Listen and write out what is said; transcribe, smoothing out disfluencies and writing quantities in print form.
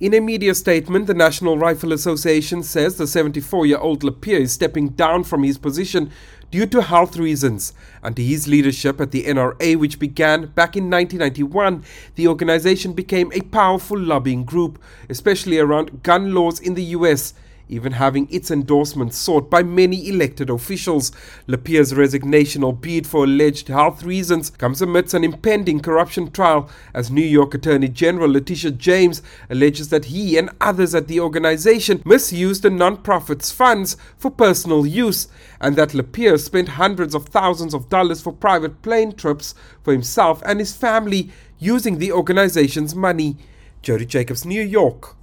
In a media statement, the National Rifle Association says the 74-year-old Lapierre is stepping down from his position due to health reasons. Under his leadership at the NRA, which began back in 1991, the organization became a powerful lobbying group, especially around gun laws in the US, even having its endorsement sought by many elected officials. Lapierre's resignation, albeit for alleged health reasons, comes amidst an impending corruption trial, as New York Attorney General Letitia James alleges that he and others at the organization misused the non-profit's funds for personal use, and that Lapierre spent hundreds of thousands of dollars for private plane trips for himself and his family using the organization's money. Jody Jacobs, New York.